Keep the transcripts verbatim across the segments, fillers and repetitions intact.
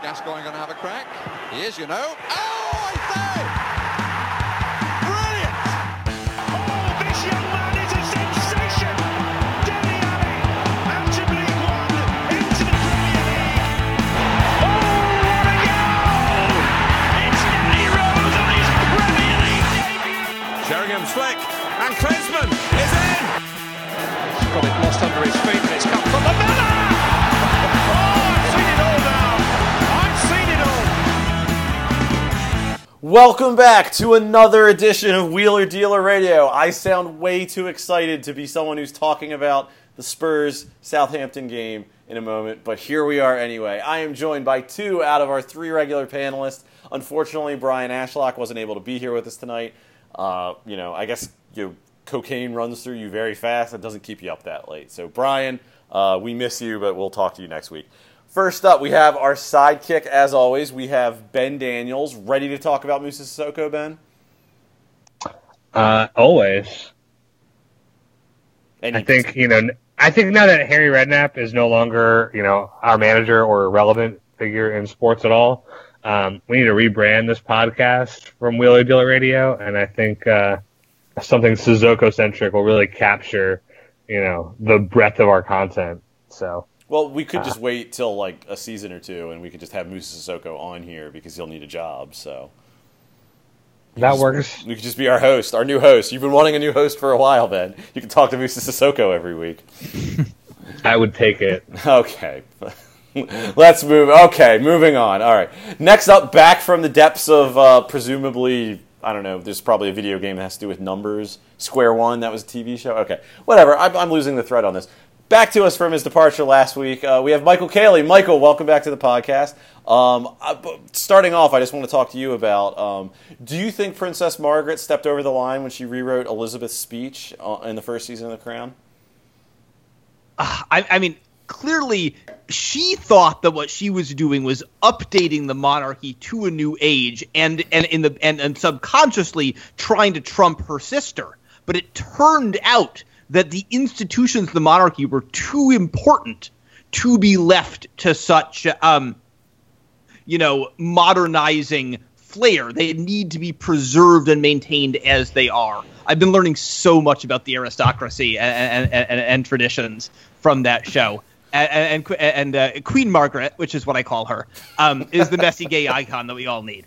Gascoigne going to have a crack? He is, you know. Oh, I say! Brilliant! Oh, this young man is a sensation! Dele Alli, out of League One, into the Premier League. Oh, what a goal! It's Danny Rose on his Premier League debut! Sheringham's flick, and Klinsmann is in! He's got it lost under his feet, and it's come from the Miller! Oh, I've seen it all now! I've seen it all! Welcome back to another edition of Wheeler Dealer Radio. I sound way too excited to be someone who's talking about the Spurs-Southampton game in a moment, but here we are anyway. I am joined by two out of our three regular panelists. Unfortunately, Brian Ashlock wasn't able to be here with us tonight. Uh, you know, I guess you know, cocaine runs through you very fast. It doesn't keep you up that late. So, Brian, uh, we miss you, but we'll talk to you next week. First up, we have our sidekick, as always. We have Ben Daniels, ready to talk about Moussa Sissoko, Ben? Uh, always. And I think, you know, I think now that Harry Redknapp is no longer, you know, our manager or a relevant figure in sports at all, um, we need to rebrand this podcast from Wheeler Dealer Radio, and I think uh, something Sissoko-centric will really capture, you know, the breadth of our content. So... Well, we could just wait till like a season or two, and we could just have Moussa Sissoko on here because he'll need a job. So that just, works. You could just be our host, our new host. You've been wanting a new host for a while, Ben. You can talk to Moussa Sissoko every week. I would take it. Okay, let's move. Okay, moving on. All right. Next up, back from the depths of uh, presumably, I don't know. There's probably a video game that has to do with numbers. Square One. That was a T V show. Okay, whatever. I'm, I'm losing the thread on this. Back to us from his departure last week, uh, we have Michael Cayley. Michael, welcome back to the podcast. Um, I, starting off, I just want to talk to you about, um, do you think Princess Margaret stepped over the line when she rewrote Elizabeth's speech uh, in the first season of The Crown? Uh, I, I mean, clearly she thought that what she was doing was updating the monarchy to a new age and, and, in the, and, and subconsciously trying to trump her sister. But it turned out that the institutions of the monarchy were too important to be left to such, um, you know, modernizing flair. They need to be preserved and maintained as they are. I've been learning so much about the aristocracy and, and, and, and traditions from that show. And, and, and uh, Queen Margaret, which is what I call her, um, is the messy gay icon that we all need.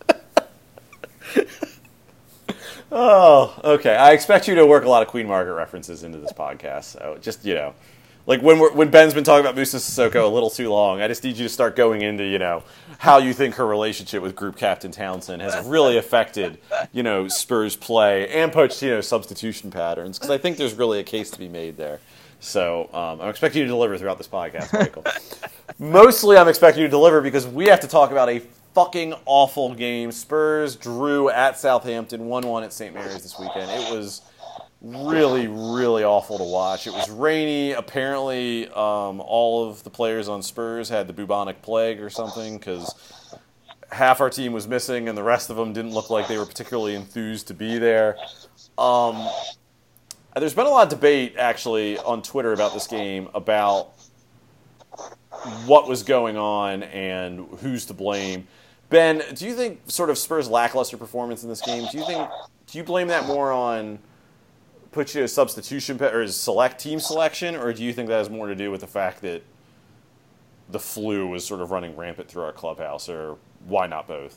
Oh, okay. I expect you to work a lot of Queen Margaret references into this podcast. So just, you know, like when we're, when Ben's been talking about Moussa Sissoko a little too long, I just need you to start going into, you know, how you think her relationship with Group Captain Townsend has really affected, you know, Spurs play and Pochettino's substitution patterns, because I think there's really a case to be made there. So um, I'm expecting you to deliver throughout this podcast, Michael. Mostly I'm expecting you to deliver because we have to talk about a fucking awful game. Spurs drew at Southampton, one one at Saint Mary's this weekend. It was really, really awful to watch. It was rainy. Apparently, um, all of the players on Spurs had the bubonic plague or something because half our team was missing and the rest of them didn't look like they were particularly enthused to be there. Um, there's been a lot of debate, actually, on Twitter about this game, about what was going on and who's to blame. Ben, do you think sort of Spurs' lackluster performance in this game, do you think, do you blame that more on Pochettino's substitution or his select team selection, or do you think that has more to do with the fact that the flu was sort of running rampant through our clubhouse, or why not both?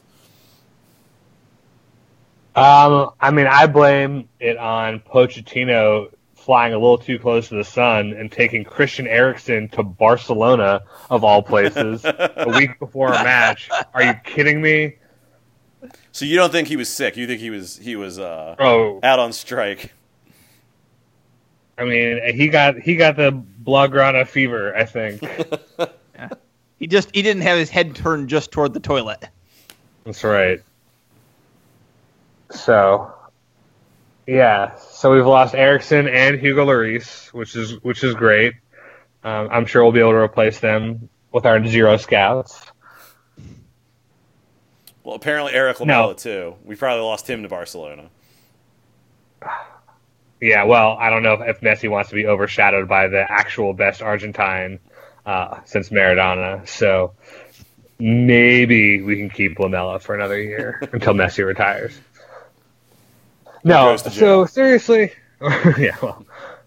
Um, I mean, I blame it on Pochettino flying a little too close to the sun and taking Christian Eriksen to Barcelona, of all places, a week before a match. Are you kidding me? So you don't think he was sick? You think he was he was uh, oh. out on strike? I mean, he got he got the Blaugrana fever, I think. Yeah. He just he didn't have his head turned just toward the toilet. That's right. So, yeah. So we've lost Eriksen and Hugo Lloris, which is which is great. Um, I'm sure we'll be able to replace them with our zero scouts. Well, apparently Eric Lamela no. too. We probably lost him to Barcelona. Yeah, well, I don't know if, if Messi wants to be overshadowed by the actual best Argentine uh, since Maradona. So, maybe we can keep Lamela for another year until Messi retires. No, goes to so jail. seriously, yeah. Well,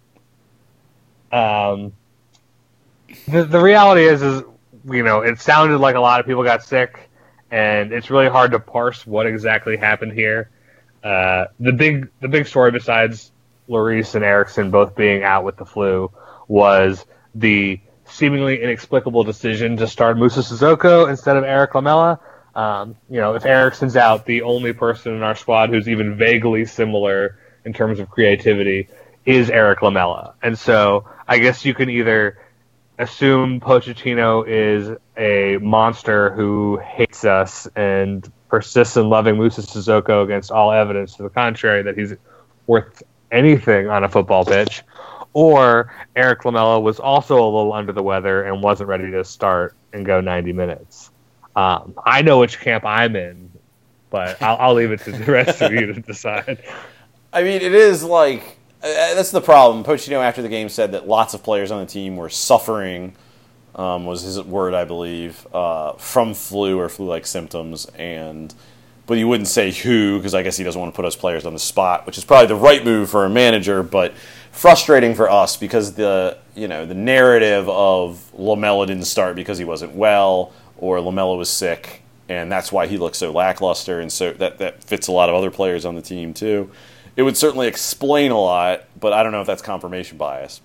um, the the reality is, is you know, it sounded like a lot of people got sick, and it's really hard to parse what exactly happened here. Uh, the big the big story, besides Lloris and Eriksson both being out with the flu, was the seemingly inexplicable decision to start Moussa Sissoko instead of Eric Lamela. Um, you know, if Eriksson's out, the only person in our squad who's even vaguely similar in terms of creativity is Eric Lamela. And so I guess you can either assume Pochettino is a monster who hates us and persists in loving Moussa Sissoko against all evidence to the contrary that he's worth anything on a football pitch, or Eric Lamela was also a little under the weather and wasn't ready to start and go ninety minutes. Um, I know which camp I'm in, but I'll, I'll leave it to the rest of you to decide. I mean, it is like, uh, that's the problem. Pochettino after the game said that lots of players on the team were suffering, um, was his word, I believe, uh, from flu or flu-like symptoms, and but he wouldn't say who, because I guess he doesn't want to put us players on the spot, which is probably the right move for a manager, but frustrating for us because the you know the narrative of Lamela didn't start because he wasn't well, or Lamela was sick, and that's why he looks so lackluster, and so that, that fits a lot of other players on the team too. It would certainly explain a lot, but I don't know if that's confirmation bias.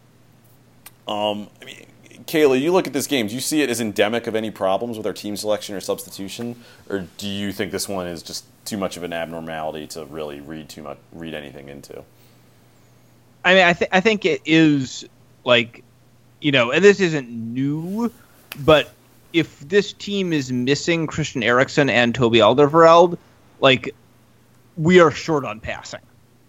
Um, I mean, Kayla, you look at this game. Do you see it as endemic of any problems with our team selection or substitution, or do you think this one is just too much of an abnormality to really read too much, read anything into? I mean, I think I think it is like, you know, and this isn't new, but if this team is missing Christian Eriksen and Toby Alderweireld, like, we are short on passing.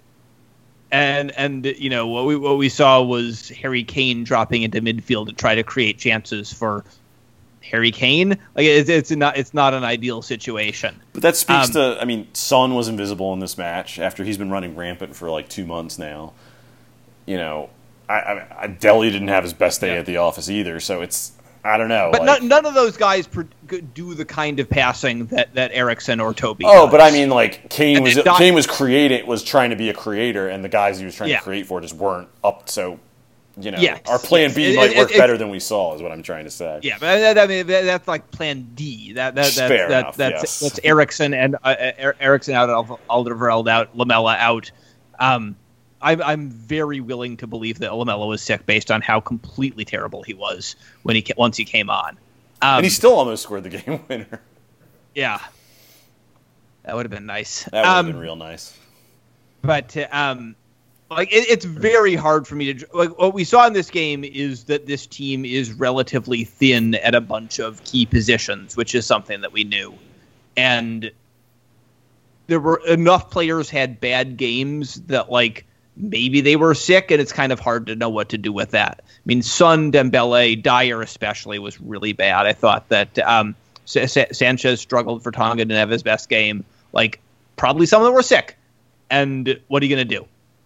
And and you know what we what we saw was Harry Kane dropping into midfield to try to create chances for Harry Kane. Like it's it's not it's not an ideal situation. But that speaks Um, to, I mean, Son was invisible in this match after he's been running rampant for like two months now. You know, I, I, I Dele didn't have his best day Yeah. at the office either, so it's, I don't know. But like, none, none of those guys pro- do the kind of passing that, that Eriksen or Toby Oh, does. but I mean, like Kane And was it's not- Kane was creating was trying to be a creator, and the guys he was trying Yeah. to create for just weren't up. So, you know, Yes, our plan yes. B It- might it- work it- better than we saw, is what I'm trying to say. Yeah, but that, I mean that, that's like Plan D. That that, that, Fair that enough, that's yes. that's Eriksen and uh, Er- Eriksen out, Alderweireld out, Lamela out. Um, I'm I'm very willing to believe that Lamela was sick based on how completely terrible he was when he ca- once he came on. Um, And he still almost scored the game winner. yeah, that would have been nice. That would have Um, been real nice. But uh, um, like it, it's very hard for me to like. What we saw in this game is that this team is relatively thin at a bunch of key positions, which is something that we knew, and there were enough players had bad games that like maybe they were sick, and it's kind of hard to know what to do with that. I mean, Son, Dembele, Dyer especially was really bad. I thought that um, Sa- Sa- Sanchez struggled for Tonga, didn't have his best game. Like probably some of them were sick. And what are you going to do?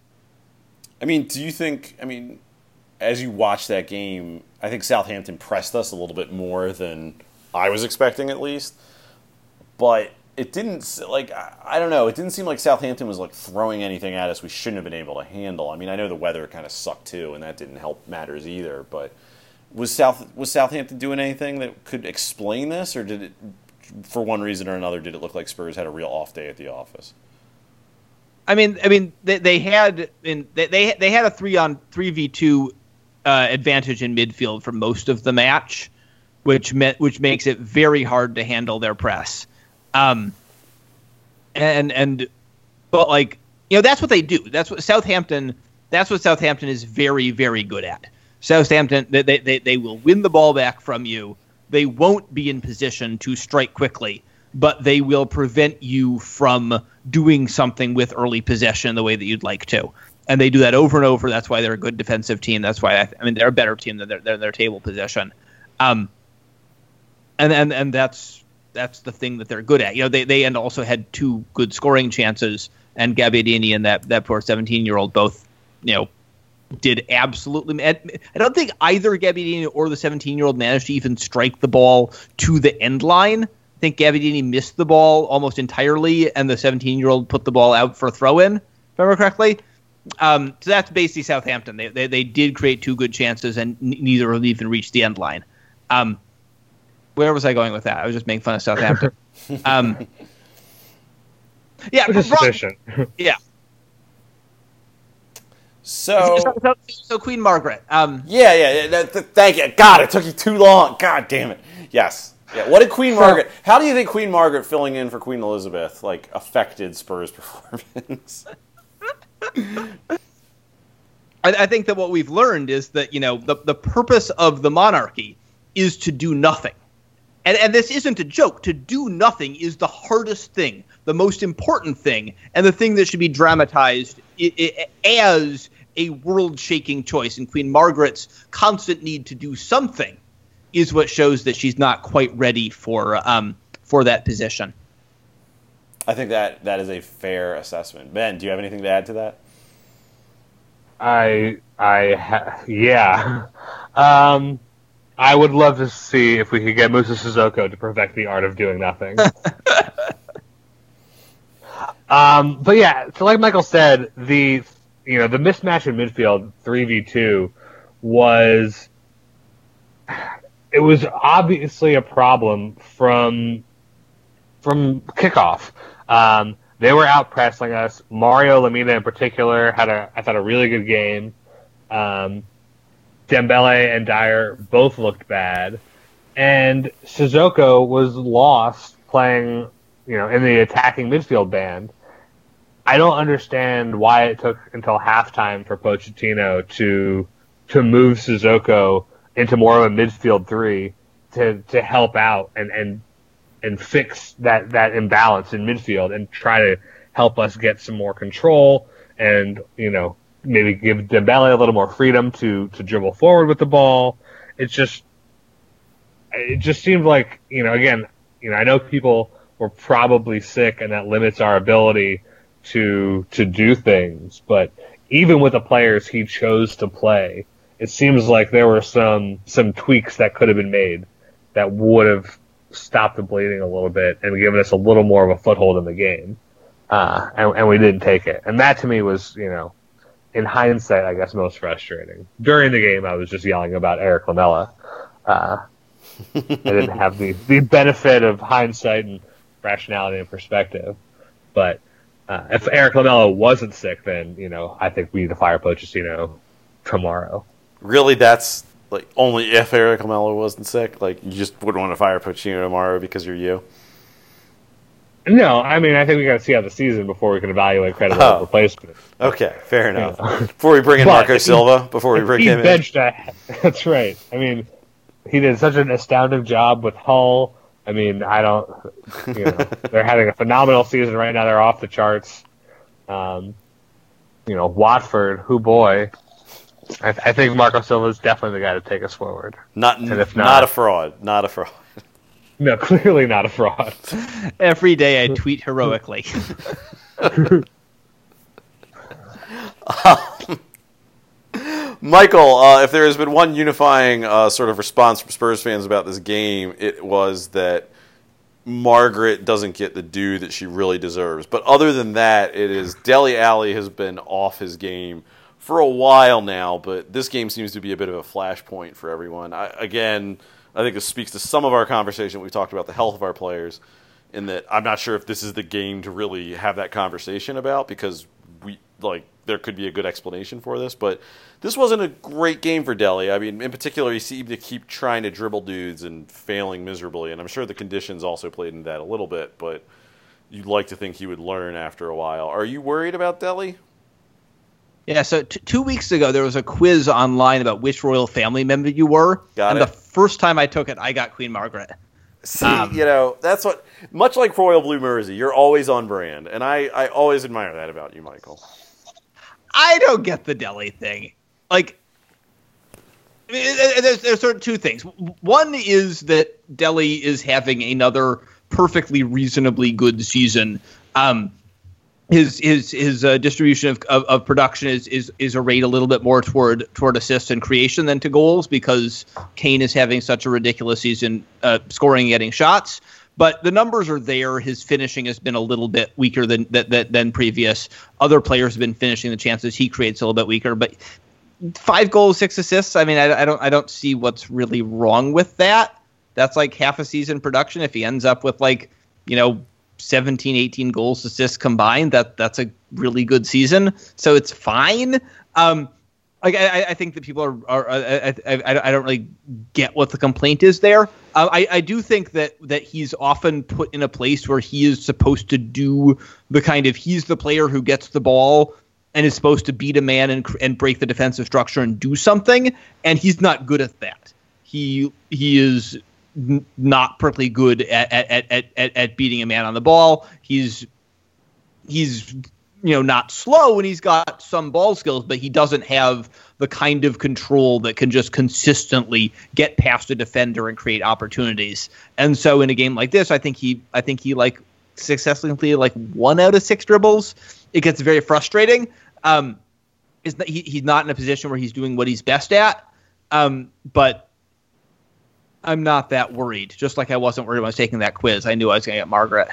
I mean, do you think, I mean, as you watch that game, I think Southampton pressed us a little bit more than I was expecting, at least. But it didn't, like, I I don't know, it didn't seem like Southampton was, like, throwing anything at us we shouldn't have been able to handle. I mean, I know the weather kind of sucked, too, and that didn't help matters either. But was South was Southampton doing anything that could explain this? Or did it, for one reason or another, did it look like Spurs had a real off day at the office? I mean, I mean, they, they had in they, they they had a three on three v two uh, advantage in midfield for most of the match, which meant which makes it very hard to handle their press. Um, and and but like you know that's what they do. That's what Southampton. That's what Southampton is very very good at. Southampton they they they, they will win the ball back from you. They won't be in position to strike quickly, but they will prevent you from doing something with early possession the way that you'd like to. And they do that over and over. That's why they're a good defensive team. That's why, I, I mean, they're a better team than their, their, their table possession. Um, and, and, and that's, that's the thing that they're good at. You know, they, they and also had two good scoring chances, and Gabbiadini and that, that poor seventeen year old both, you know, did absolutely. I don't think either Gabbiadini or the seventeen-year-old managed to even strike the ball to the end line. I think Gabbiadini missed the ball almost entirely, and the seventeen-year-old put the ball out for a throw-in, if I remember correctly. Um, so that's basically Southampton. They, they they did create two good chances, and n- neither of them even reached the end line. Um, where was I going with that? I was just making fun of Southampton. um, yeah, Which is Brock- sufficient. yeah. So, So, so, so Queen Margaret. Um, yeah, yeah, yeah. That, that- thank you. God, it took you too long. God damn it. Yes. Yeah. What did Queen Margaret? How do you think Queen Margaret filling in for Queen Elizabeth like affected Spurs' performance? I, I think that what we've learned is that, you know, the, the purpose of the monarchy is to do nothing. And, and this isn't a joke. To do nothing is the hardest thing, the most important thing, and the thing that should be dramatized I- I- as a world-shaking choice. And Queen Margaret's constant need to do something is what shows that she's not quite ready for um, for that position. I think that that is a fair assessment. Ben, do you have anything to add to that? I, I, ha- yeah. Um, I would love to see if we could get Musa Sissoko to perfect the art of doing nothing. um, but yeah, so like Michael said, the you know the mismatch in midfield three v two was it was obviously a problem from from kickoff. Um, they were out pressing us. Mario Lemina in particular had a I thought a really good game. Um, Dembele and Dyer both looked bad, and Sissoko was lost playing, you know, in the attacking midfield band. I don't understand why it took until halftime for Pochettino to to move Sissoko into more of a midfield three to to help out and and and fix that that imbalance in midfield and try to help us get some more control and, you know, maybe give Dembele a little more freedom to, to dribble forward with the ball. It's just, it just seemed like, you know, again, you know, I know people were probably sick and that limits our ability to, to do things, but even with the players he chose to play, it seems like there were some, some tweaks that could have been made that would have stopped the bleeding a little bit and given us a little more of a foothold in the game. Uh, and, and we didn't take it. And that to me was, you know, in hindsight, I guess, most frustrating. During the game, I was just yelling about Eric Lamela. Uh, I didn't have the, the benefit of hindsight and rationality and perspective. But uh, if Eric Lamela wasn't sick, then, you know, I think we need to fire Pochettino tomorrow. Really, that's like only if Eric Lamela wasn't sick? Like, you just wouldn't want to fire Pochettino tomorrow because you're you? No, I mean, I think we got to see out the season before we can evaluate credible Oh. replacement. Okay, fair enough. Yeah. Before we bring in But Marco he- Silva, before we bring he him in. benched a, that's right. I mean, he did such an astounding job with Hull. I mean, I don't, you know, they're having a phenomenal season right now. They're off the charts. Um, you know, Watford, who boy. I, I think Marco Silva is definitely the guy to take us forward. Not, And if not, not- a fraud. Not a fraud. No, clearly not a fraud. Every day I tweet heroically. Michael, uh, if there has been one unifying uh, sort of response from Spurs fans about this game, it was that Margaret doesn't get the due that she really deserves. But other than that, it is Dele Alli has been off his game for a while now, but this game seems to be a bit of a flashpoint for everyone. I, again, I think this speaks to some of our conversation. We've talked about the health of our players, in that I'm not sure if this is the game to really have that conversation about, because we like there could be a good explanation for this, but this wasn't a great game for Dele. I mean, in particular, he seemed to keep trying to dribble dudes and failing miserably, and I'm sure the conditions also played into that a little bit, but you'd like to think he would learn after a while. Are you worried about Dele? Yeah, so t- two weeks ago, there was a quiz online about which royal family member you were. Got and it. the first time I took it, I got Queen Margaret. See, Um, you know, that's what, much like Royal Blue Mersey, you're always on brand, and I, I always admire that about you, Michael. I don't get the Dele thing. Like, I mean, there's, there's sort of two things. One is that Dele is having another perfectly reasonably good season. Um, his his his uh, distribution of, of, of production is is is a rate a little bit more toward toward assists and creation than to goals because Kane is having such a ridiculous season uh, scoring and getting shots. But the numbers are there. His finishing has been a little bit weaker than than, than previous. Other players have been finishing the chances he creates a little bit weaker. But five goals, six assists. I mean, I, I don't I don't see what's really wrong with that. That's like half a season production. If he ends up with like, you know, seventeen, eighteen goals, assists combined, that that's a really good season. So it's fine. Um, like I, I think that people are, are I, I, I don't really get what the complaint is there. Uh, I, I do think that that he's often put in a place where he is supposed to do the kind of, he's the player who gets the ball and is supposed to beat a man and and break the defensive structure and do something, and he's not good at that. He he is n- not particularly good at at, at at at beating a man on the ball. He's he's you know not slow, and he's got some ball skills, but he doesn't have the kind of control that can just consistently get past a defender and create opportunities. And so in a game like this, I think he I think he like successfully like one out of six dribbles. It gets very frustrating. Um, is that he, he's not in a position where he's doing what he's best at. Um, but I'm not that worried. Just like I wasn't worried when I was taking that quiz. I knew I was going to get Margaret.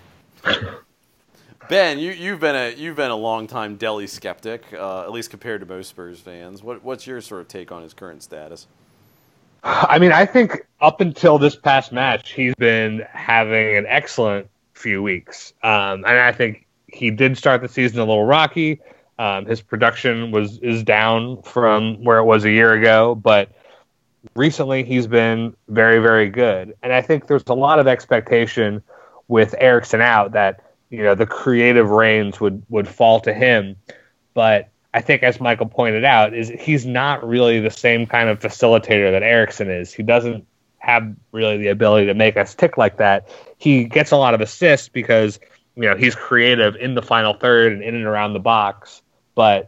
Ben, you, you've been a you've been a longtime Delhi skeptic, uh, at least compared to most Spurs fans. What what's your sort of take on his current status? I mean, I think up until this past match, he's been having an excellent few weeks, um, and I think he did start the season a little rocky. Um, his production was is down from where it was a year ago, but recently he's been very, very good. And I think there's a lot of expectation with Eriksen out that, you know, the creative reins would, would fall to him. But I think, as Michael pointed out, is he's not really the same kind of facilitator that Eriksen is. He doesn't have really the ability to make us tick like that. He gets a lot of assists because, you know, he's creative in the final third and in and around the box, but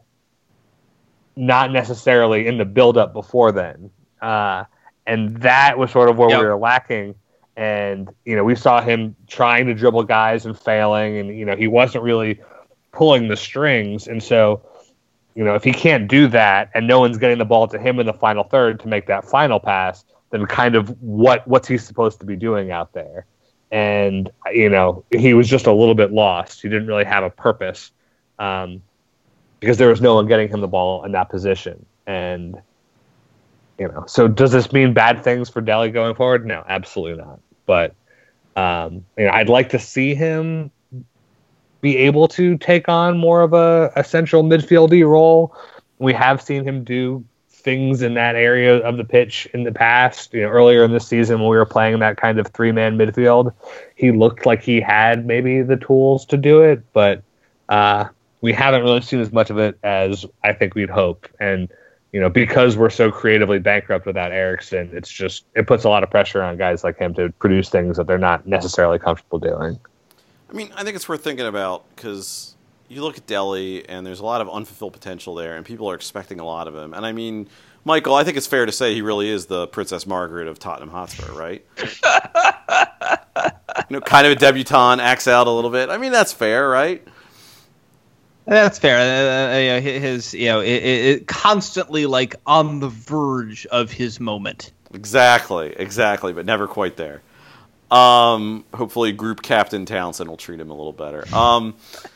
not necessarily in the build-up before then. Uh, and that was sort of where yep. we were lacking. And, you know, we saw him trying to dribble guys and failing, and, you know, he wasn't really pulling the strings. And so, you know, if he can't do that and no one's getting the ball to him in the final third to make that final pass, then kind of what what's he supposed to be doing out there? And, you know, he was just a little bit lost. He didn't really have a purpose um, because there was no one getting him the ball in that position. And, you know, so does this mean bad things for Delhi going forward? No, absolutely not. But, um, you know, I'd like to see him be able to take on more of a, a central midfieldy role. We have seen him do things in that area of the pitch in the past. You know, earlier in this season when we were playing that kind of three-man midfield, he looked like he had maybe the tools to do it, but uh, we haven't really seen as much of it as I think we'd hope. And, you know, because we're so creatively bankrupt without Eriksen, it's just, it puts a lot of pressure on guys like him to produce things that they're not necessarily comfortable doing. I mean, I think it's worth thinking about because you look at Delhi, and there's a lot of unfulfilled potential there, and people are expecting a lot of him. And I mean, Michael, I think it's fair to say he really is the Princess Margaret of Tottenham Hotspur, right? You know, kind of a debutante, acts out a little bit. I mean, that's fair, right? That's fair. Uh, you know, his, you know, it, it constantly like on the verge of his moment. Exactly, exactly, but never quite there. Um, hopefully, Group Captain Townsend will treat him a little better. Um.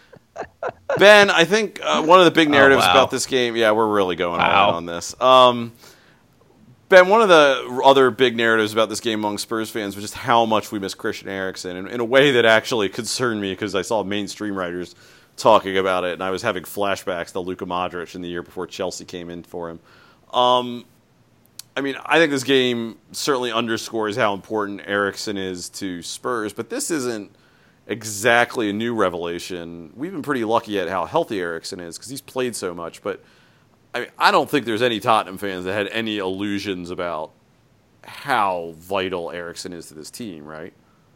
Ben, I think uh, one of the big narratives oh, wow. about this game, yeah, we're really going wow. on on this. Um, Ben, one of the other big narratives about this game among Spurs fans was just how much we miss Christian Eriksen, in, in a way that actually concerned me because I saw mainstream writers talking about it, and I was having flashbacks to Luka Modric in the year before Chelsea came in for him. Um, I mean, I think this game certainly underscores how important Eriksen is to Spurs, but this isn't exactly a new revelation. We've been pretty lucky at how healthy Eriksen is because he's played so much. But I mean, I don't think there's any Tottenham fans that had any illusions about how vital Eriksen is to this team, right?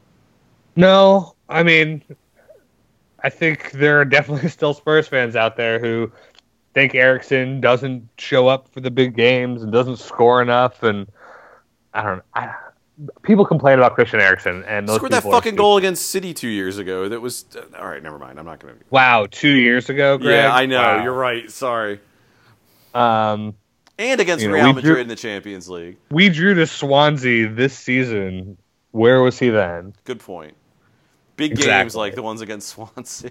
No, I mean, I think there are definitely still Spurs fans out there who think Eriksen doesn't show up for the big games and doesn't score enough. And I don't know. I, people complain about Christian Eriksen, and those Scored that people are fucking stupid. goal against City two years ago. That was uh, all right. Never mind. I'm not going to. Wow, two years ago, Greg? Yeah, I know. Wow. You're right. Sorry. Um, And against You know, Real we Madrid drew- in the Champions League. we drew to Swansea this season. Where was he then? Good point. Big games Exactly. like the ones against Swansea.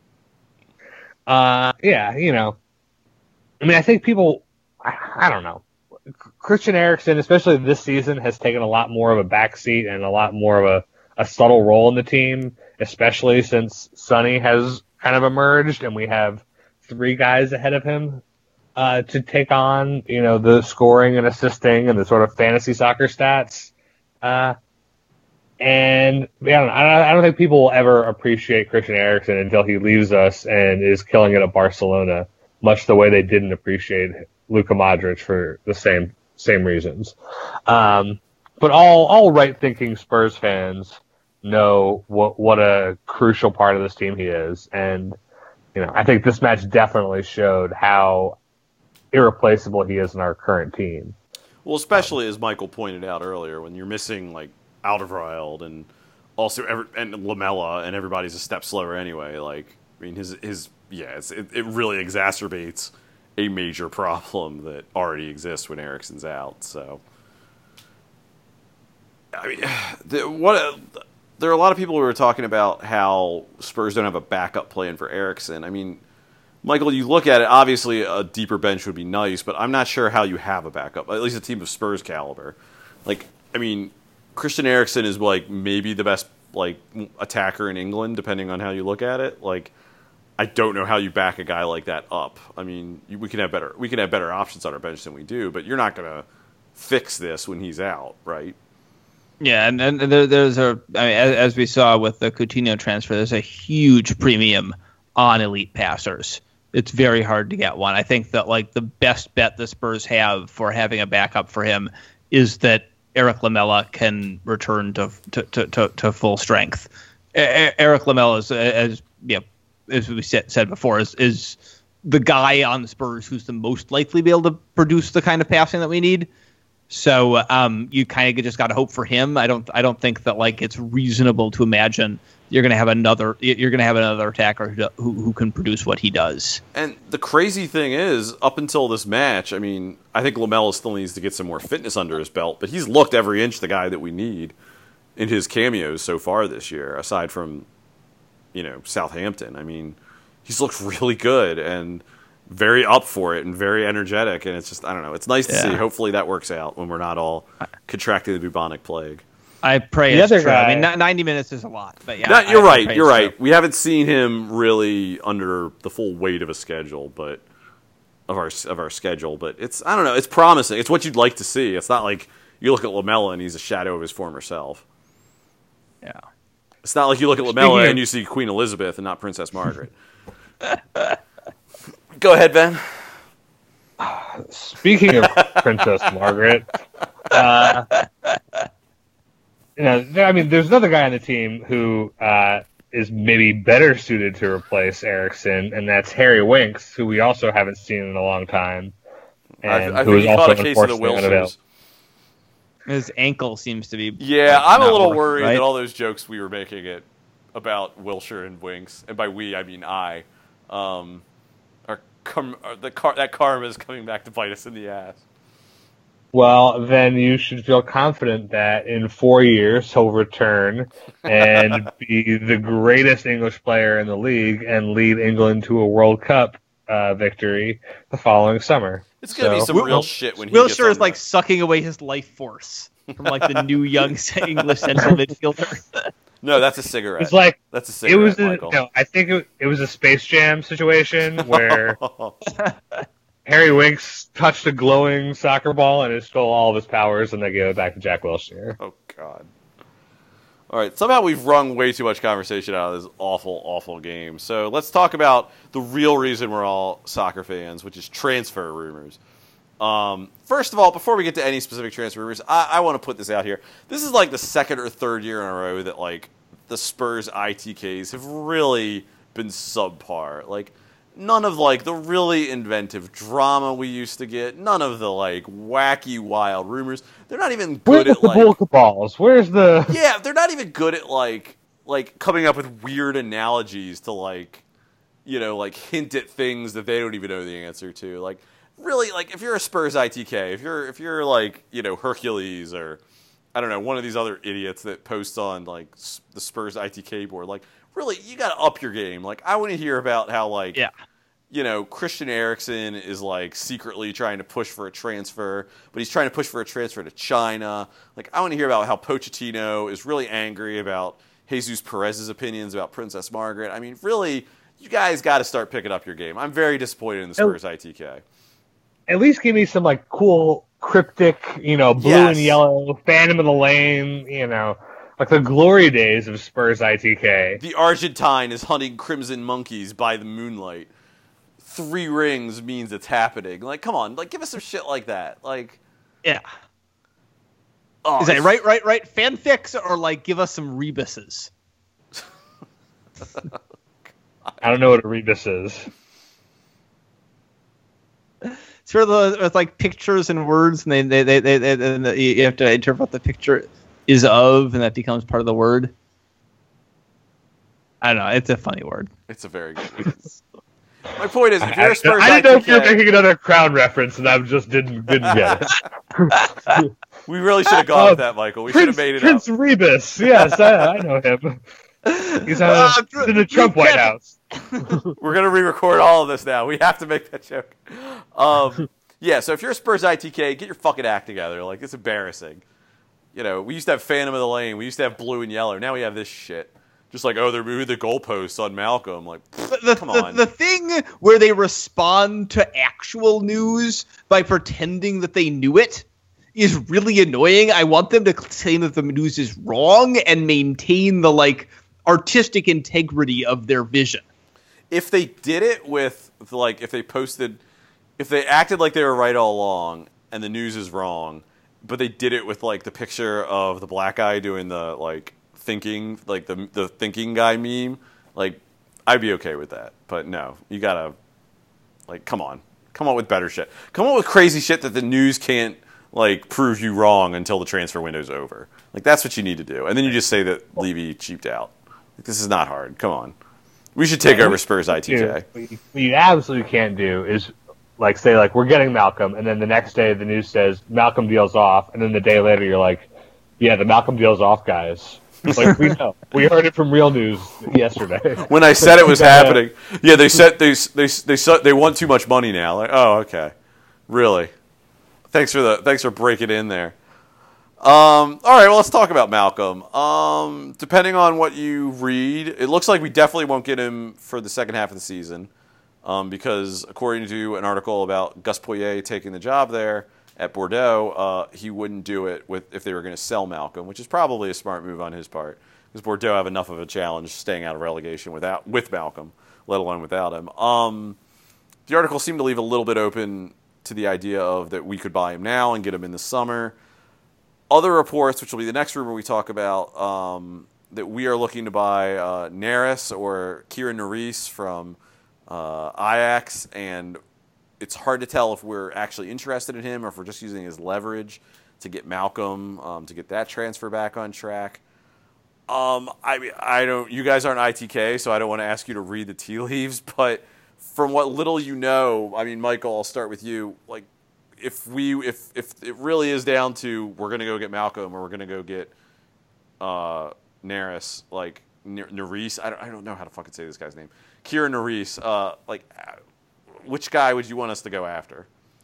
Uh, yeah, you know. I mean, I think people, I, I don't know. Christian Eriksen, especially this season, has taken a lot more of a backseat and a lot more of a, a subtle role in the team, especially since Sonny has kind of emerged and we have three guys ahead of him uh, to take on, you know, the scoring and assisting and the sort of fantasy soccer stats. Uh, and yeah, I don't, I don't think people will ever appreciate Christian Eriksen until he leaves us and is killing it at Barcelona, much the way they didn't appreciate Luka Modric for the same same reasons. Um, but all all right thinking Spurs fans know what what a crucial part of this team he is, and you know I think this match definitely showed how irreplaceable he is in our current team. Well, especially as Michael pointed out earlier, when you're missing like Alderweireld and also every, and Lamella, and everybody's a step slower anyway. Like, I mean, his his yeah, it's, it it really exacerbates a major problem that already exists when Eriksen's out. So, I mean, the, what there are a lot of people who are talking about how Spurs don't have a backup plan for Eriksen. I mean, Michael, you look at it, obviously a deeper bench would be nice, but I'm not sure how you have a backup, at least a team of Spurs caliber. Like, I mean, Christian Eriksen is like maybe the best like attacker in England, depending on how you look at it. Like, I don't know how you back a guy like that up. I mean, we can have better we can have better options on our bench than we do, but you're not going to fix this when he's out, right? Yeah, and, and there, there's a I mean, as, as we saw with the Coutinho transfer, there's a huge premium on elite passers. It's very hard to get one. I think that like the best bet the Spurs have for having a backup for him is that Eric Lamella can return to to to, to, to full strength. E- Eric Lamella is, as you know, as we said, said before, is is the guy on the Spurs who's the most likely to be able to produce the kind of passing that we need. So um, you kind of just got to hope for him. I don't. I don't think that like it's reasonable to imagine you're going to have another. You're going to have another attacker who, who who can produce what he does. And the crazy thing is, up until this match, I mean, I think Lamella still needs to get some more fitness under his belt, but he's looked every inch the guy that we need in his cameos so far this year. Aside from, you know, Southampton. I mean, he's looked really good and very up for it and very energetic, and it's just, I don't know, it's nice to Yeah. see. Hopefully that works out when we're not all contracting the bubonic plague. I pray The it's other true. I mean, guy- not ninety minutes is a lot, but yeah, No, you're I- I right, pray you're it's right. true. We haven't seen him really under the full weight of a schedule, but of our of our schedule, but it's, I don't know, it's promising. It's what you'd like to see. It's not like you look at Lamella and he's a shadow of his former self. Yeah. It's not like you look at Speaking Lamella of- and you see Queen Elizabeth and not Princess Margaret. Go ahead, Ben. Speaking of Princess Margaret, uh, you know, there- I mean, there's another guy on the team who uh, is maybe better suited to replace Eriksen, and that's Harry Winks, who we also haven't seen in a long time, and I, I who think is you also caught a case of the unfortunately unavailable. Wilshires. His ankle seems to be. Yeah, like, I'm a not little working, worried right? that all those jokes we were making it about Wilshire and Winks, and by we I mean I, um, are, com- are the car- that karma is coming back to bite us in the ass. Well, then you should feel confident that in four years he'll return and be the greatest English player in the league and lead England to a World Cup uh, victory the following summer. It's gonna be So- some Will- real shit when he Wilshire gets on is like the- sucking away his life force from like the new young English central midfielder. No, that's a cigarette. It's like that's a it cigarette, was a, Michael. no, I think it, it was a Space Jam situation where Harry Winks touched a glowing soccer ball and it stole all of his powers, and they gave it back to Jack Wilshere. Oh God. All right, somehow we've wrung way too much conversation out of this awful, awful game. So let's talk about the real reason we're all soccer fans, which is transfer rumors. Um, first of all, before we get to any specific transfer rumors, I, I want to put this out here. This is like the second or third year in a row that like the Spurs I T Ks have really been subpar. Like none of like the really inventive drama we used to get. None of the like wacky, wild rumors. They're not even good Where's at the like bull cabals? Where's the yeah. They're not even good at like like coming up with weird analogies to like you know like hint at things that they don't even know the answer to. Like really, like if you're a Spurs I T K, if you're if you're like you know Hercules or I don't know one of these other idiots that posts on like the Spurs I T K board, like. Really, you got to up your game. Like, I want to hear about how, like, Yeah. you know, Christian Eriksen is, like, secretly trying to push for a transfer, but he's trying to push for a transfer to China. Like, I want to hear about how Pochettino is really angry about Jesus Perez's opinions about Princess Margaret. I mean, really, you guys got to start picking up your game. I'm very disappointed in the Spurs I T K. At least give me some, like, cool, cryptic, you know, blue Yes. and yellow, Phantom of the Lane, you know. Like the glory days of Spurs I T K. The Argentine is hunting crimson monkeys by the moonlight. Three rings means it's happening. Like, come on, like, give us some shit like that. Like, Yeah. oh, Is that it's- right, right, right? Fanfics or like give us some rebuses? I don't know what a rebus is. It's for the with like pictures and words, and they they they, they, they, they, they you have to interpret what the picture is of, and that becomes part of the word. I don't know. It's a funny word. It's a very good word. My point is, if I, you're a Spurs I didn't know I if T you were K, making another Crown reference, and I just didn't didn't get it. we really should have gone Oh, with that, Michael. We should Prince, have made it Prince up. Rebus. Yes, I, I know him. He's uh, Uh, Drew- in the Trump Drew White Kevin- House. We're gonna re-record all of this now. We have to make that joke. Um, yeah. So if you're a Spurs I T K, get your fucking act together. Like, it's embarrassing. You know, we used to have Phantom of the Lane. We used to have blue and yellow. Now we have this shit. Just like, oh, they're moving the goalposts on Malcolm. Like, pfft, The, come the, on. the thing where they respond to actual news by pretending that they knew it is really annoying. I want them to claim that the news is wrong and maintain the like artistic integrity of their vision. If they did it with, like, if they posted, if they acted like they were right all along and the news is wrong, but they did it with, like, the picture of the black guy doing the, like, thinking, like, the the thinking guy meme, like, I'd be okay with that. But no, you gotta, like, come on. Come on with better shit. Come on with crazy shit that the news can't, like, prove you wrong until the transfer window's over. Like, that's what you need to do. And then you just say that Levy cheaped out. Like, this is not hard. Come on. We should take over Spurs I T K. Dude, what you- what you absolutely can't do is like say like we're getting Malcolm, and then the next day the news says Malcolm deal's off, and then the day later you're like, yeah, the Malcolm deal's off, guys. Like we know, we heard it from Real News yesterday. When I said it was happening, yeah, they said they they they they, they want too much money now. Like, oh, okay, really? Thanks for the thanks for breaking in there. Um, all right, well, let's talk about Malcolm. Um, depending on what you read, it looks like we definitely won't get him for the second half of the season, um, because according to an article about Gus Poyet taking the job there at Bordeaux, uh, he wouldn't do it with if they were going to sell Malcolm, which is probably a smart move on his part, because Bordeaux have enough of a challenge staying out of relegation without with Malcolm, let alone without him. Um, the article seemed to leave a little bit open to the idea of that we could buy him now and get him in the summer. Other reports, which will be the next rumor we talk about, um, that we are looking to buy uh, Neres or Kieran Nerys from uh, Ajax, and it's hard to tell if we're actually interested in him or if we're just using his leverage to get Malcolm, um, to get that transfer back on track. Um, I mean, I don't. You guys aren't I T K, so I don't want to ask you to read the tea leaves. But from what little you know, I mean, Michael, I'll start with you. Like, if we, if if it really is down to we're gonna go get Malcolm or we're gonna go get uh, Neres, like Nerys, I don't, I don't know how to fucking say this guy's name. Kieran Nerys, uh, like, which guy would you want us to go after?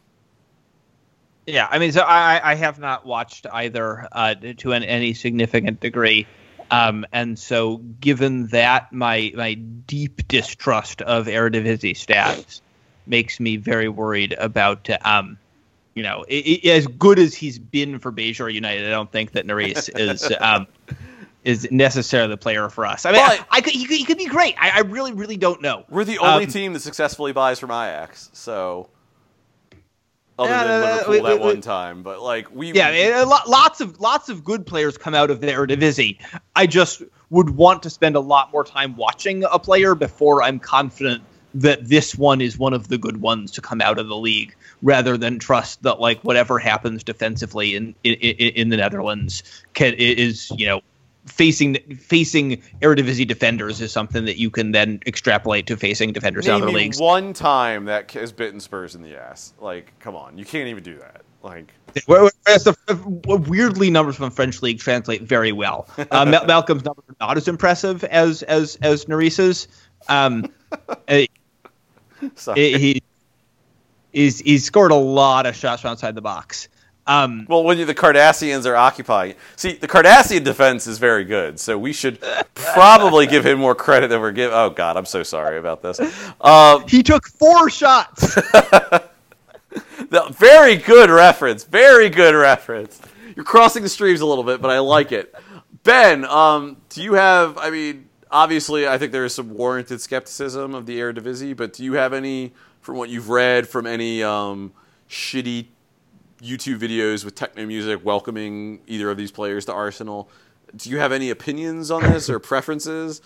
Yeah, I mean, so I, I have not watched either uh, to an, any significant degree, um, and so given that, my my deep distrust of Eredivisie stats makes me very worried about, um, you know, it, it, as good as he's been for Bajor United, I don't think that Nerys is um, is necessarily the player for us. I mean, But- I, I could, he could he could be great. I, I really really don't know. We're the only Um, team that successfully buys from Ajax, so other Yeah, than uh, Liverpool we- that we- one time, but like we, Yeah, I mean, a lot, lots of lots of good players come out of the Eredivisie. I just would want to spend a lot more time watching a player before I'm confident that this one is one of the good ones to come out of the league, rather than trust that like whatever happens defensively in in, in the Netherlands can, is you know facing facing Eredivisie defenders is something that you can then extrapolate to facing defenders in Name other me leagues. one time that has bitten Spurs in the ass. Like, come on, you can't even do that. Like, Whereas the weirdly numbers from French league translate very well. Uh, Mal- Malcolm's numbers are not as impressive as as as Nerissa's. Um, uh, sorry. he he's he's scored a lot of shots from outside the box. Um, Well, when you, the Cardassians are occupying, see, the Cardassian defense is very good, so we should probably give him more credit than we're giving. Oh God, I'm so sorry about this. Um, he took four shots. the, very good reference. Very good reference. You're crossing the streams a little bit, but I like it. Ben, um, do you have? I mean, obviously, I think there is some warranted skepticism of the Eredivisie, but do you have any, from what you've read, from any um, shitty YouTube videos with techno music welcoming either of these players to Arsenal? Do you have any opinions on this or preferences?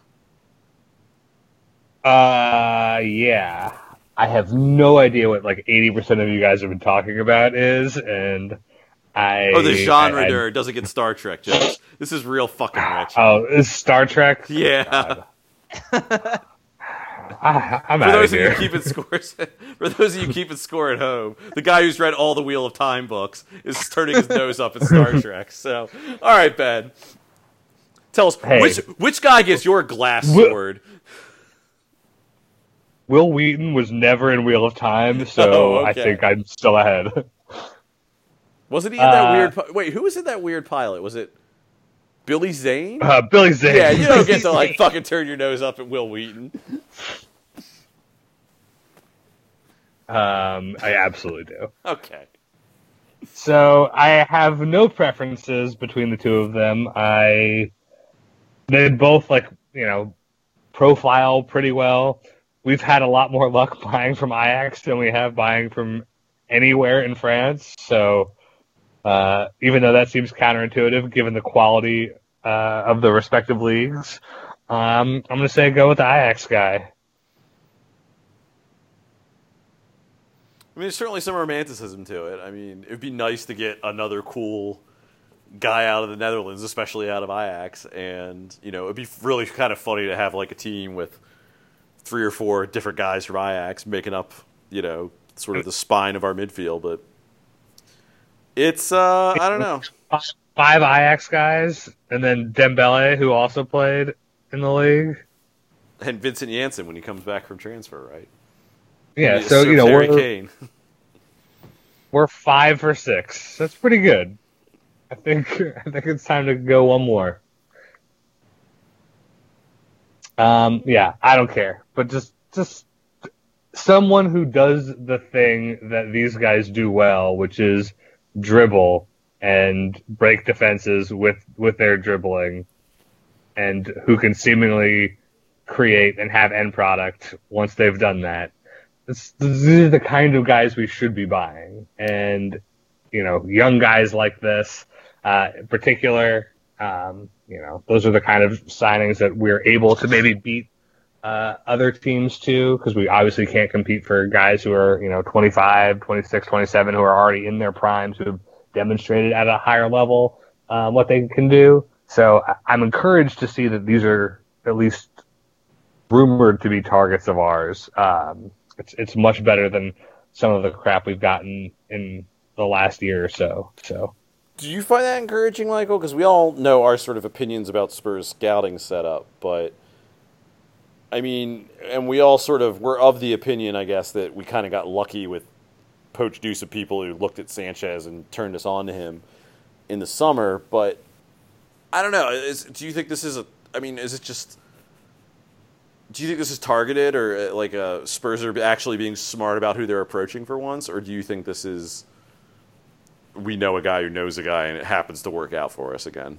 Uh, yeah. I have no idea what like eighty percent of you guys have been talking about is, and I... Oh, the genre I, I, nerd doesn't get Star Trek jokes. This is real fucking rich. Oh, is Star Trek? Yeah. I, I'm For out those of of you here. keeping scores, for those of you keeping score at home, the guy who's read all the Wheel of Time books is turning his nose up at Star Trek. So, all right, Ben, tell us Hey. which which guy gets your glass Wh- sword? Will Wheaton was never in Wheel of Time, so Oh, I okay. think I'm still ahead. Wasn't he in that Uh, weird? Pi- Wait, who was in that weird pilot? Was it Billy Zane? Uh, Billy Zane. Yeah, you don't get to like fucking turn your nose up at Will Wheaton. Um, I absolutely do. Okay. So I have no preferences between the two of them. I they both like you know profile pretty well. We've had a lot more luck buying from Ajax than we have buying from anywhere in France. So uh, even though that seems counterintuitive, given the quality uh, of the respective leagues, um, I'm going to say go with the Ajax guy. I mean, there's certainly some romanticism to it. I mean, it would be nice to get another cool guy out of the Netherlands, especially out of Ajax. And, you know, it'd be really kind of funny to have, like, a team with three or four different guys from Ajax making up, you know, sort of the spine of our midfield. But it's, uh, I don't know. Five Ajax guys, and then Dembele, who also played in the league. And Vincent Janssen when he comes back from transfer, right? Yeah, Sir so, you know, Harry we're, Kane. we're five for six. That's pretty good. I think I think it's time to go one more. Um, yeah, I don't care, but just just someone who does the thing that these guys do well, which is dribble and break defenses with with their dribbling, and who can seemingly create and have end product once they've done that. This, these are the kind of guys we should be buying, and you know, young guys like this, uh, in particular, um, you know, those are the kind of signings that we're able to maybe beat uh, other teams to, because we obviously can't compete for guys who are, you know, twenty-five, twenty-six, twenty-seven, who are already in their primes, who have demonstrated at a higher level um, what they can do. So I'm encouraged to see that these are at least rumored to be targets of ours. Um, It's it's much better than some of the crap we've gotten in the last year or so. So, Do you find that encouraging, Michael? Because we all know our sort of opinions about Spurs scouting setup, but I mean, and we all sort of were of the opinion, I guess, that we kind of got lucky with poached use of people who looked at Sanchez and turned us on to him in the summer. But I don't know. Is, do you think this is a? I mean, is it just? Do you think this is targeted, or like uh, Spurs are actually being smart about who they're approaching for once, or do you think this is we know a guy who knows a guy and it happens to work out for us again?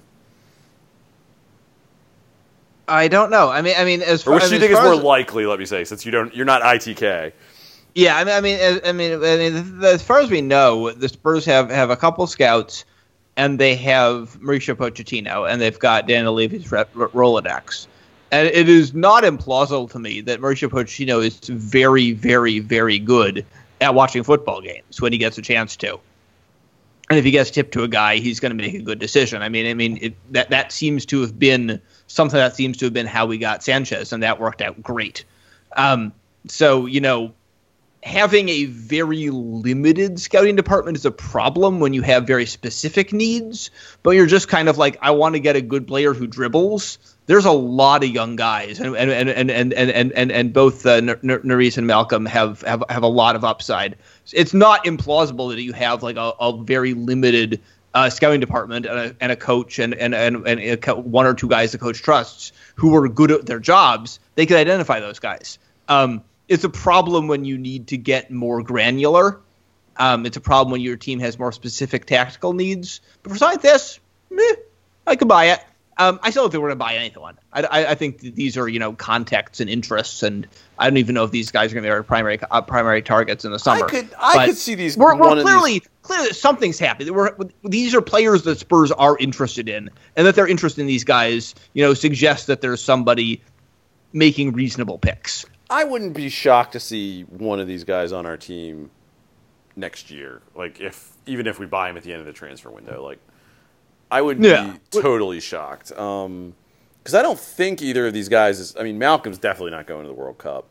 I don't know. I mean, I mean, as Or far, which I do you mean, think as is far more as, likely? Let me say, since you don't, you're not I T K. Yeah, I mean, I mean, as- I mean, I mean, as far as we know, the Spurs have, have a couple scouts, and they have Mauricio Pochettino, and they've got Daniel Levy's Rolodex. And it is not implausible to me that Mauricio Pochettino is very, very, very good at watching football games when he gets a chance to. And if he gets tipped to a guy, he's going to make a good decision. I mean, I mean it, that that seems to have been something that seems to have been how we got Sanchez, and that worked out great. Um, so, you know, having a very limited scouting department is a problem when you have very specific needs, but you're just kind of like, I want to get a good player who dribbles. There's a lot of young guys, and and and and and and and, and both uh, Narice and Malcolm have, have have a lot of upside. It's not implausible that you have like a, a very limited uh, scouting department and a, and a coach and and and, and a co- one or two guys the coach trusts who are good at their jobs. They could identify those guys. Um, it's a problem when you need to get more granular. Um, it's a problem when your team has more specific tactical needs. But besides this, meh, I could buy it. Um, I still don't think we're going to buy anyone. I, I, I think that these are, you know, contexts and interests, and I don't even know if these guys are going to be our primary uh, primary targets in the summer. I could I but could see these. We're, we're one clearly of these... clearly something's happening. We're, these are players that Spurs are interested in, and that they're interested in these guys, you know, suggests that there's somebody making reasonable picks. I wouldn't be shocked to see one of these guys on our team next year. Like if even if we buy him at the end of the transfer window, like. I would yeah. be totally shocked. Um, because I don't think either of these guys is. I mean, Malcolm's definitely not going to the World Cup.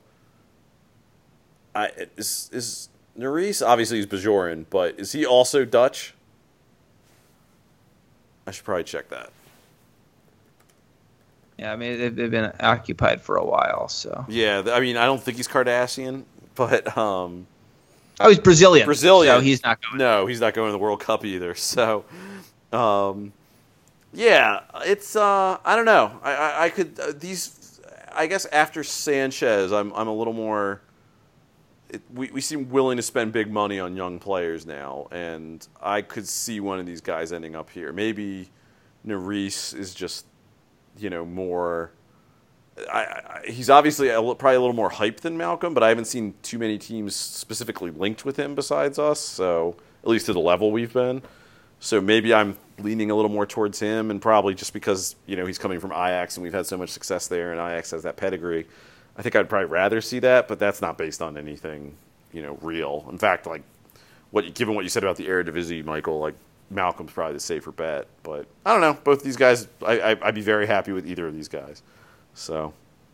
I is is Narice obviously he's Bajoran, but is he also Dutch? I should probably check that. Yeah, I mean they've, they've been occupied for a while, so. Yeah, I mean I don't think he's Cardassian, but um. Oh, he's Brazilian. Brazilian. So he's not going. No, he's not going to the World Cup either. So. Um, yeah, it's uh, I don't know. I I, I could uh, these. I guess after Sanchez, I'm I'm a little more. It, we we seem willing to spend big money on young players now, and I could see one of these guys ending up here. Maybe Narice is just, you know, more. I, I he's obviously a, probably a little more hyped than Malcolm, but I haven't seen too many teams specifically linked with him besides us. So at least to the level we've been. So maybe I'm leaning a little more towards him, and probably just because, you know, he's coming from Ajax and we've had so much success there, and Ajax has that pedigree. I think I'd probably rather see that, but that's not based on anything, you know, real. In fact, like, what given what you said about the Eredivisie, Michael, like Malcolm's probably the safer bet. But I don't know. Both these guys, I, I, I'd be very happy with either of these guys. So,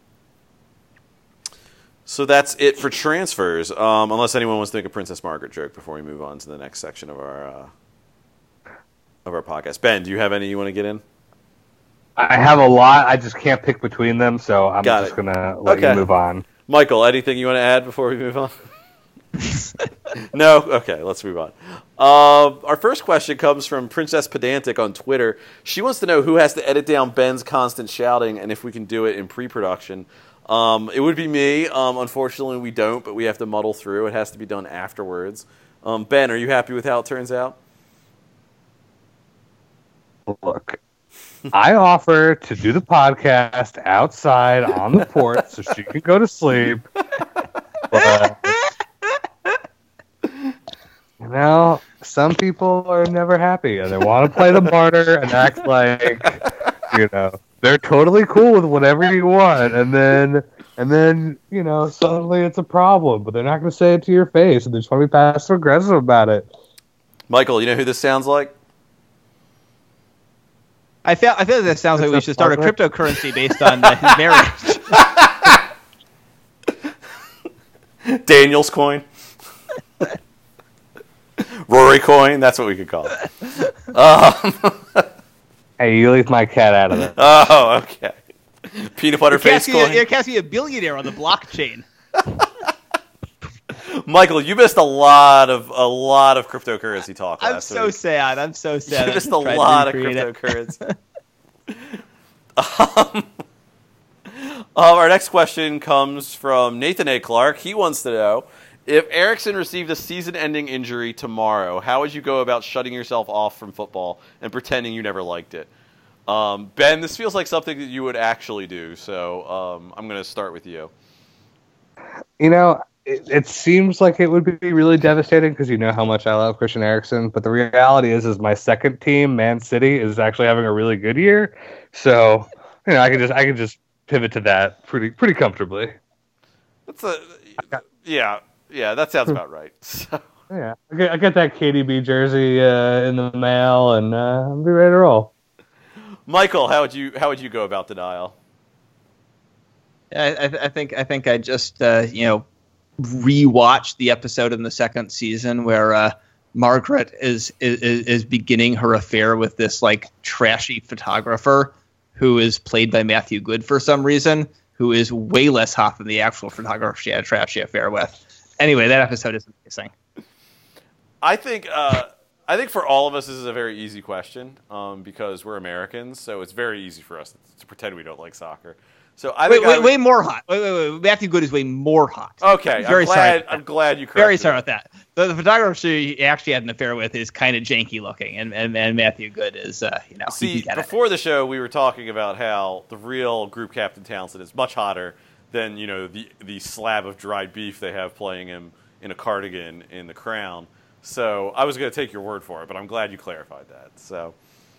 so that's it for transfers. Um, unless anyone wants to make a Princess Margaret joke before we move on to the next section of our. Uh, of our podcast. Ben, do you have any you want to get in? I have a lot. I just can't pick between them, so I'm Got just it. going to let Okay. you move on. Michael, anything you want to add before we move on? No? Okay, let's move on. Uh, our first question comes from Princess Pedantic on Twitter. She wants to know who has to edit down Ben's constant shouting and if we can do it in pre-production. Um, it would be me. Um, unfortunately, we don't, but we have to muddle through. It has to be done afterwards. Um, Ben, are you happy with how it turns out? Look, I offer to do the podcast outside on the porch so she can go to sleep. But, you know, some people are never happy and they want to play the martyr and act like, you know, they're totally cool with whatever you want. And then, and then, you know, suddenly it's a problem, but they're not going to say it to your face and they just want to be passive aggressive about it. Michael, you know who this sounds like? I feel I feel like that sounds like we should start a cryptocurrency based on uh, his marriage. Daniel's coin. Rory coin. That's what we could call it. Um, Hey, you leave my cat out of it. oh, okay. Peanut butter face Cassie, coin. you're Cassie a billionaire on the blockchain. Michael, you missed a lot of a lot of cryptocurrency talk I'm last so week. sad. I'm so sad. You I missed a tried to lot of recreate it. cryptocurrency. um, uh, our next question comes from Nathan A. Clark. He wants to know, if Eriksson received a season-ending injury tomorrow, how would you go about shutting yourself off from football and pretending you never liked it? Um, Ben, this feels like something that you would actually do, so um, I'm going to start with you. You know, it, it seems like it would be really devastating because you know how much I love Christian Eriksen, but the reality is, is my second team, Man City, is actually having a really good year. So, you know, I could just, I could just pivot to that pretty pretty comfortably. That's a yeah, yeah. That sounds about right. So. Yeah, I get, I get that K D B jersey uh, in the mail, and uh, I'll be ready to roll. Michael, how would you how would you go about denial? I, I, I think I think I just uh, you know rewatched the episode in the second season where uh, Margaret is, is is beginning her affair with this like trashy photographer who is played by Matthew Good for some reason, who is way less hot than the actual photographer she had a trashy affair with. Anyway, that episode is amazing. I think uh, I think for all of us this is a very easy question um, because we're Americans, so it's very easy for us to pretend we don't like soccer. So I wait, think wait, I would... way more hot. Wait, wait, wait. Matthew Good is way more hot. Okay, very I'm glad. sorry. I'm glad you corrected Very sorry me. about that. The, the photographer she actually had an affair with is kind of janky looking, and, and, and Matthew Good is, uh, you know, See, he can get before it. the show, we were talking about how the real group captain Townsend is much hotter than you know the the slab of dried beef they have playing him in a cardigan in The Crown. So I was going to take your word for it, but I'm glad you clarified that. So,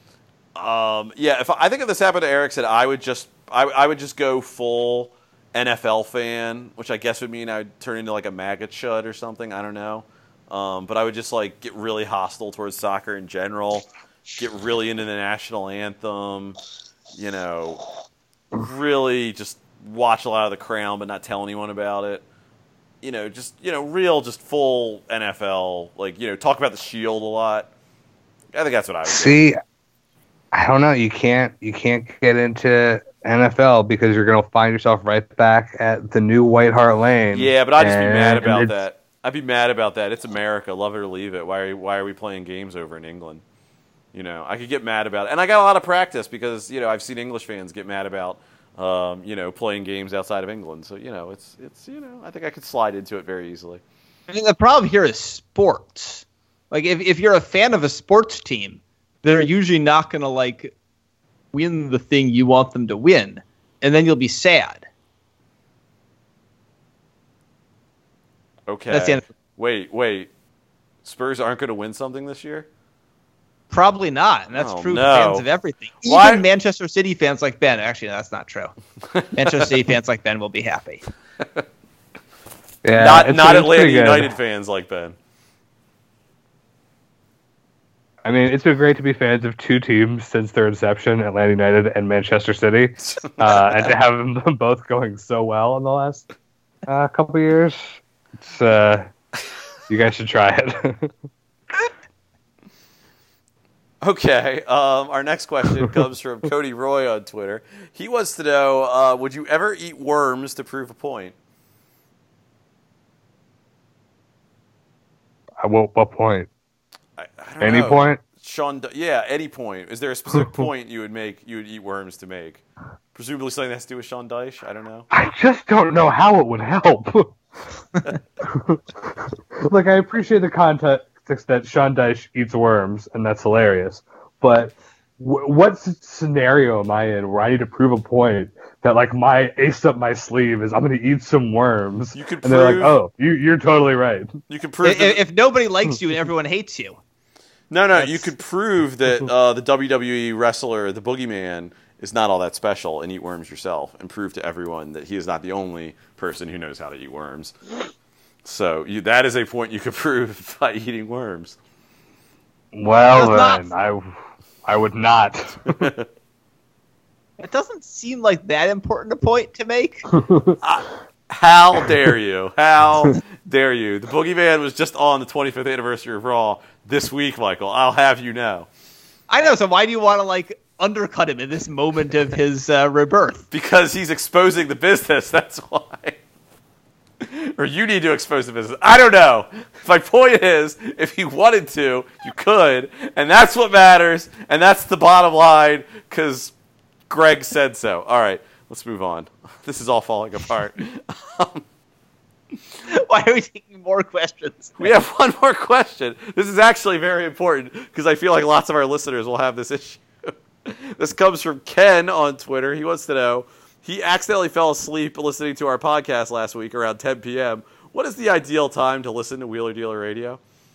um, yeah, if I, I think if this happened to Erickson, I would just I, I would just go full N F L fan, which I guess would mean I'd turn into like a MAGA chud or something. I don't know, um, but I would just like get really hostile towards soccer in general, get really into the national anthem, you know, really just watch a lot of The Crown, but not tell anyone about it. You know, just, you know, real, just full N F L, like, you know, talk about the Shield a lot. I think that's what I would See, do. I don't know. You can't, you can't get into N F L because you're going to find yourself right back at the new White Hart Lane. Yeah, but I'd just be mad and about it's- that. I'd be mad about that. It's America. Love it or leave it. Why are, why are we playing games over in England? You know, I could get mad about it. And I got a lot of practice because, you know, I've seen English fans get mad about Um, you know, playing games outside of England. So, you know, it's, it's you know, I think I could slide into it very easily. I mean, the problem here is sports. Like, if, if you're a fan of a sports team, they're usually not going to, like, win the thing you want them to win. And then you'll be sad. Okay. That's the end. Wait, wait. Spurs aren't going to win something this year? Probably not, and that's Oh, true no. for fans of everything. Even Why- Manchester City fans like Ben. Actually, that's not true. Manchester City fans like Ben will be happy. Yeah, not it's- not it's Atlanta pretty good. United fans like Ben. I mean, it's been great to be fans of two teams since their inception, Atlanta United and Manchester City, uh, and to have them both going so well in the last uh, couple of years. It's uh, you guys should try it. Okay, um, our next question comes from Cody Roy on Twitter. He wants to know, uh, would you ever eat worms to prove a point? At what, what point? I, I don't Any know. point? Sean, yeah, any point. Is there a specific point you would make? You would eat worms to make? Presumably something that has to do with Sean Dyche. I don't know. I just don't know how it would help. Like, I appreciate the context that Sean Dyche eats worms, and that's hilarious. But w- what s- scenario am I in where I need to prove a point that, like, my ace up my sleeve is I'm going to eat some worms? You could and they're like, prove- oh, you, you're totally right. You could prove. If, that, if nobody likes you and everyone hates you, no, no. You could prove that uh, the W W E wrestler, the Boogeyman, is not all that special, and eat worms yourself, and prove to everyone that he is not the only person who knows how to eat worms. So you, that is a point you could prove by eating worms. Well, That's then, I, I would not. it doesn't seem like that important a point to make. How dare you? How dare you? The Boogeyman was just on the twenty-fifth anniversary of Raw this week, Michael. I'll have you know. I know, so why do you want to, like, undercut him in this moment of his uh, rebirth? Because he's exposing the business, that's why. Or you need to expose the business. I don't know. My point is, if you wanted to, you could, and that's what matters, and that's the bottom line, because Greg said so. All right, let's move on. This is all falling apart. Um, Why are we taking more questions? we have one more question. This is actually very important, because I feel like lots of our listeners will have this issue. This comes from Ken on Twitter. He wants to know, he accidentally fell asleep listening to our podcast last week around ten p.m. What is the ideal time to listen to Wheeler Dealer Radio?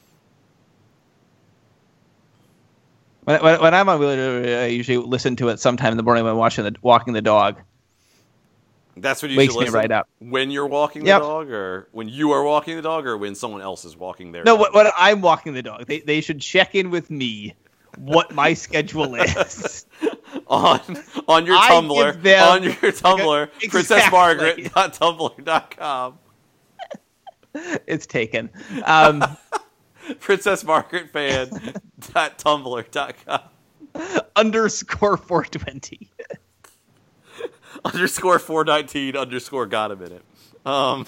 When, when, when I'm on Wheeler, I usually listen to it sometime in the morning when I'm watching the, walking the dog. That's what you wakes should me listen right up. when you're walking Yep. the dog, or when you are walking the dog, or when someone else is walking their No, dog. when I'm walking the dog, they they should check in with me what my schedule is. on on your I Tumblr, give them- on your Tumblr, Exactly. princess margaret dot tumblr dot com. It's taken. Um, princess margaret fan dot tumblr dot com. underscore four twenty. underscore four nineteen underscore got a minute. Um,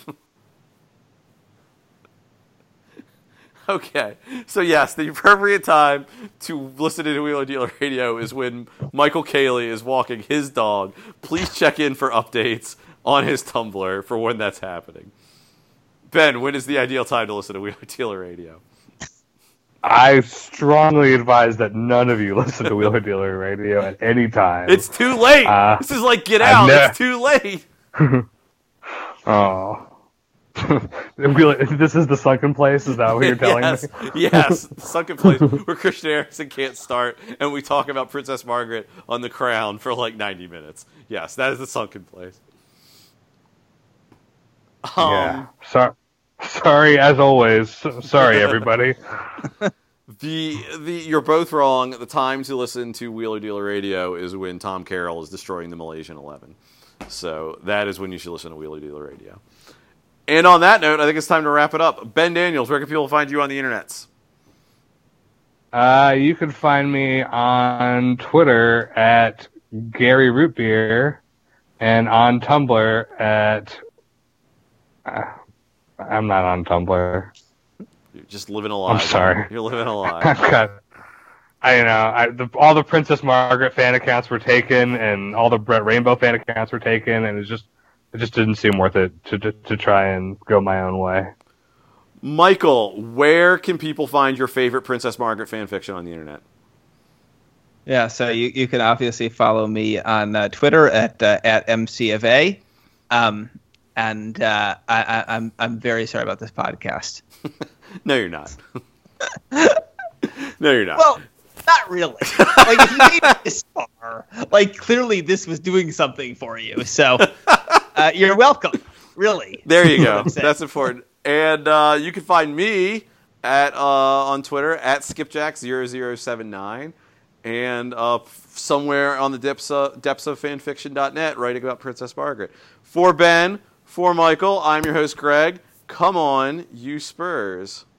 okay, so yes, the appropriate time to listen to Wheeler Dealer Radio is when Michael Cayley is walking his dog. Please check in for updates on his Tumblr for when that's happening. Ben, when is the ideal time to listen to Wheeler Dealer Radio? I strongly advise that none of you listen to Wheeler Dealer Radio at any time. It's too late. Uh, this is like Get I Out. know. It's too late. Oh. Wheeler- this is the sunken place? Is that what you're telling yes, me? yes, the sunken place where Christian Eriksen can't start, and we talk about Princess Margaret on The Crown for like ninety minutes. Yes, that is the sunken place. Um, Yeah. So- sorry, as always. So- Sorry, everybody. The the you're both wrong. The time to listen to Wheeler Dealer Radio is when Tom Carroll is destroying the Malaysian eleven. So that is when you should listen to Wheeler Dealer Radio. And on that note, I think it's time to wrap it up. Ben Daniels, where can people find you on the internets? Uh, you can find me on Twitter at Gary Rootbeer and on Tumblr at... Uh, I'm not on Tumblr. You're just living a lie. I'm sorry. You're living a lie. I've got... I know. I, the, all the Princess Margaret fan accounts were taken, and all the Brett Rainbow fan accounts were taken, and it just it just didn't seem worth it to, to to try and go my own way. Michael, where can people find your favorite Princess Margaret fan fiction on the internet? Yeah, so you, you can obviously follow me on uh, Twitter at uh, at M C of A. Um, and uh, I, I, I'm I'm very sorry about this podcast. No, you're not. No, you're not. Well, not really. Like if you made it this far, like clearly this was doing something for you. So uh, you're welcome. Really. There you That's go. what I'm saying. That's important. And uh, you can find me at uh, on Twitter at skipjack zero zero seven nine, and uh, somewhere on the depths of, depths of fanfiction dot net writing about Princess Margaret. For Ben, for Michael, I'm your host Greg. Come on, you Spurs.